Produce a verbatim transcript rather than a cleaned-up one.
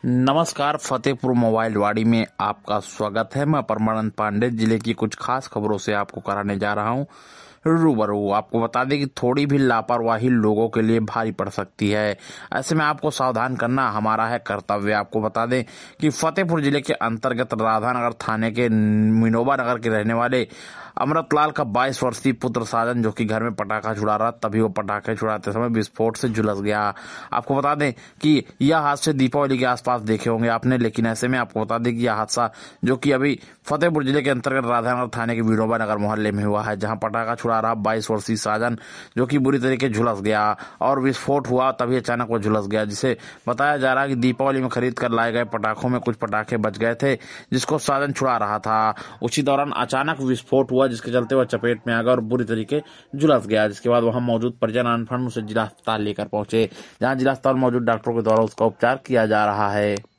नमस्कार, फतेहपुर मोबाइल वाड़ी में आपका स्वागत है। मैं परमानंद पांडे जिले की कुछ खास खबरों से आपको कराने जा रहा हूं रूबरू। आपको बता दें कि थोड़ी भी लापरवाही लोगों के लिए भारी पड़ सकती है। ऐसे में आपको सावधान करना हमारा है कर्तव्य। आपको बता दें कि फतेहपुर जिले के अंतर्गत राधानगर थाने के मिनोबा नगर के रहने वाले अमृतलाल का बाईस वर्षीय पुत्र साजन, जो कि घर में पटाखा छुड़ा रहा, तभी वो पटाखे छुड़ाते समय विस्फोट से झुलस गया। आपको बता दें कि यह हादसे दीपावली के आसपास देखे होंगे आपने, लेकिन ऐसे में आपको बता दें कि यह हादसा जो कि अभी फतेहपुर जिले के अंतर्गत राधानगर थाने के विनोबा नगर मोहल्ले में हुआ है, जहां पटाखा छुड़ा रहा बाईस वर्षीय साजन जो कि बुरी तरीके झुलस गया और विस्फोट हुआ, तभी अचानक वो झुलस गया, जिसे बताया जा रहा है कि दीपावली में खरीद कर लाए गए पटाखों में कुछ पटाखे बच गए थे, जिसको साजन छुड़ा रहा था। उसी दौरान अचानक विस्फोट हुआ, जिसके चलते वह चपेट में आ गया और बुरी तरीके झुलस गया। जिसके बाद वहां मौजूद परिजन अनफंड उसे जिला अस्पताल लेकर पहुंचे, जहां जिला अस्पताल मौजूद डॉक्टरों के द्वारा उसका उपचार किया जा रहा है।